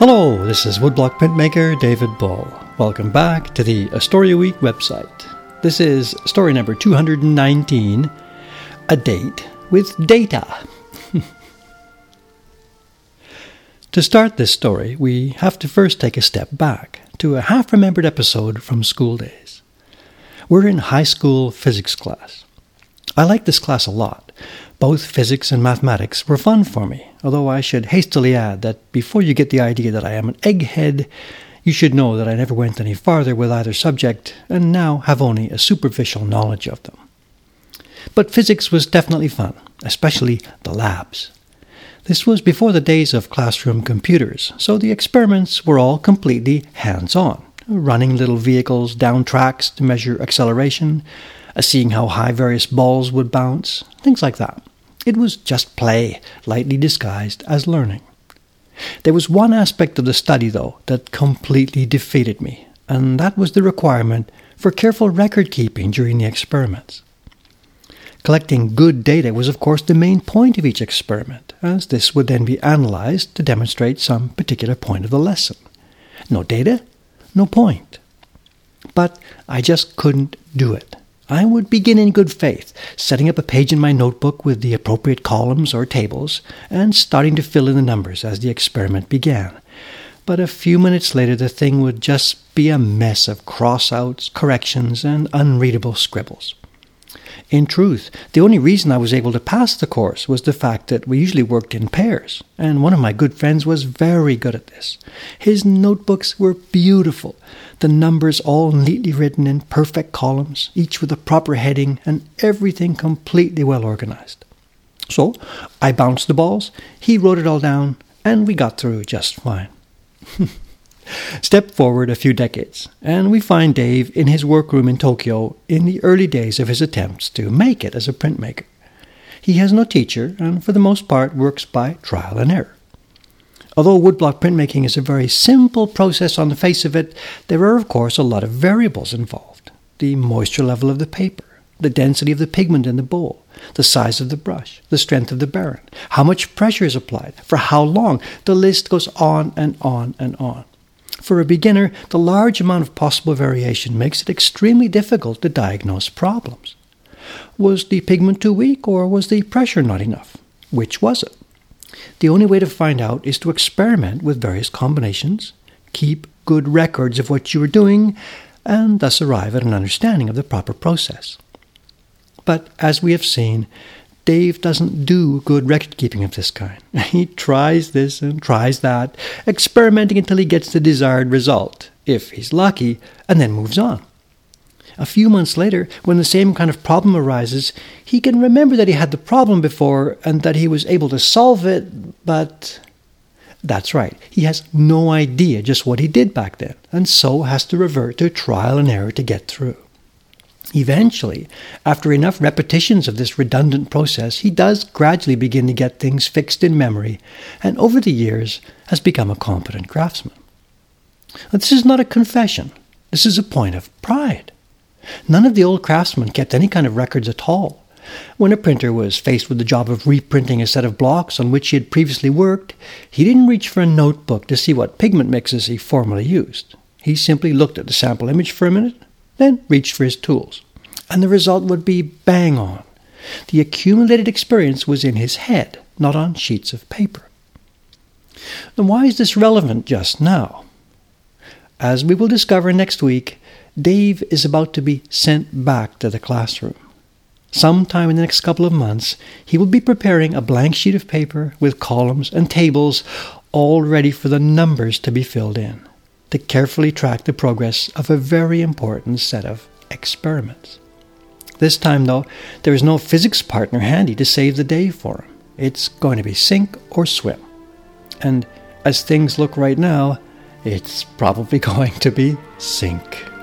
Hello, this is woodblock printmaker David Bull. Welcome back to the Astoria Week website. This is story number 219, A Date with Data. To start this story, we have to first take a step back to a half-remembered episode from school days. We're in high school physics class. I liked this class a lot. Both physics and mathematics were fun for me, although I should hastily add that before you get the idea that I am an egghead, you should know that I never went any farther with either subject and now have only a superficial knowledge of them. But physics was definitely fun, especially the labs. This was before the days of classroom computers, so the experiments were all completely hands-on, running little vehicles down tracks to measure acceleration, seeing how high various balls would bounce, things like that. It was just play, lightly disguised as learning. There was one aspect of the study, though, that completely defeated me, and that was the requirement for careful record-keeping during the experiments. Collecting good data was, of course, the main point of each experiment, as this would then be analyzed to demonstrate some particular point of the lesson. No data, no point. But I just couldn't do it. I would begin in good faith, setting up a page in my notebook with the appropriate columns or tables, and starting to fill in the numbers as the experiment began. But a few minutes later the thing would just be a mess of cross-outs, corrections, and unreadable scribbles. In truth, the only reason I was able to pass the course was the fact that we usually worked in pairs, and one of my good friends was very good at this. His notebooks were beautiful, the numbers all neatly written in perfect columns, each with a proper heading, and everything completely well organized. So, I bounced the balls, he wrote it all down, and we got through just fine. Step forward a few decades, and we find Dave in his workroom in Tokyo in the early days of his attempts to make it as a printmaker. He has no teacher, and for the most part works by trial and error. Although woodblock printmaking is a very simple process on the face of it, there are of course a lot of variables involved. The moisture level of the paper, the density of the pigment in the bowl, the size of the brush, the strength of the baren, how much pressure is applied, for how long. The list goes on and on and on. For a beginner, the large amount of possible variation makes it extremely difficult to diagnose problems. Was the pigment too weak, or was the pressure not enough? Which was it? The only way to find out is to experiment with various combinations, keep good records of what you are doing, and thus arrive at an understanding of the proper process. But as we have seen, Dave doesn't do good record-keeping of this kind. He tries this and tries that, experimenting until he gets the desired result, if he's lucky, and then moves on. A few months later, when the same kind of problem arises, he can remember that he had the problem before and that he was able to solve it, but that's right, he has no idea just what he did back then, and so has to revert to trial and error to get through. Eventually, after enough repetitions of this redundant process, he does gradually begin to get things fixed in memory, and over the years has become a competent craftsman. Now, this is not a confession. This is a point of pride. None of the old craftsmen kept any kind of records at all. When a printer was faced with the job of reprinting a set of blocks on which he had previously worked, he didn't reach for a notebook to see what pigment mixes he formerly used. He simply looked at the sample image for a minute, then reached for his tools. And the result would be bang on. The accumulated experience was in his head, not on sheets of paper. Then why is this relevant just now? As we will discover next week, Dave is about to be sent back to the classroom. Sometime in the next couple of months, he will be preparing a blank sheet of paper with columns and tables all ready for the numbers to be filled in, to carefully track the progress of a very important set of experiments. This time, though, there is no physics partner handy to save the day for him. It's going to be sink or swim. And as things look right now, it's probably going to be sink.